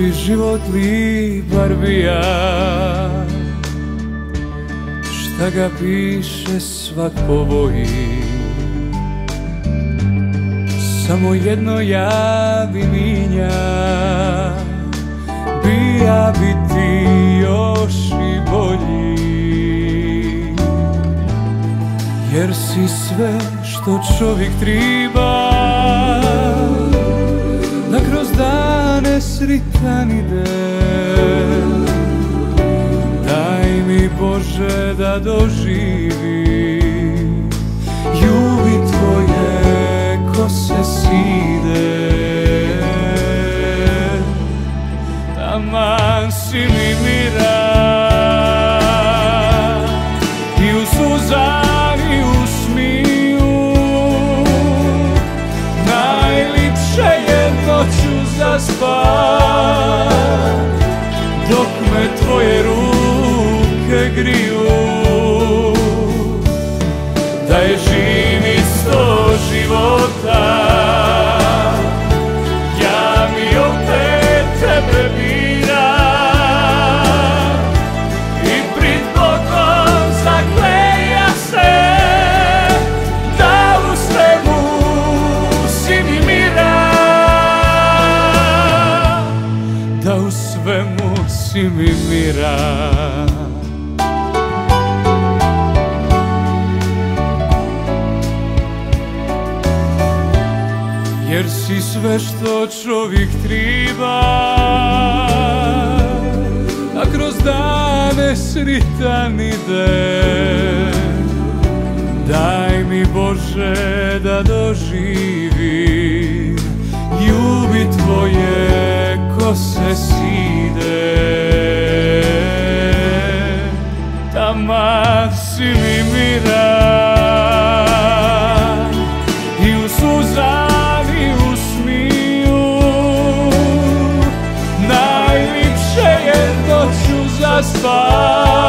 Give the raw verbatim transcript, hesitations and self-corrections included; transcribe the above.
bi život li bar bija, šta ga piše svak povoji. Samo jedno javi minja, bija biti još i bolji. Jer si sve što čovjek triba, da kroz dane sritan ide. Daj mi Bože da doživim ljubi tvoje ko se side. Taman si mi mira i u suzah i u smiju, najlipše je noću zaspat dok me tvoje ruke griju. Da je živ isto života, ja mi opet tebe biram i pred Bogom zakleja se da u svemu si mi miran, da u svemu si mi miran. Jer si sve što čovjek triba, a kroz dane sritan ide. Daj mi Bože da doživim ljubi tvoje ko se side. Taman si mi miran i u suzah i u smiju, najlipše je noću zaspat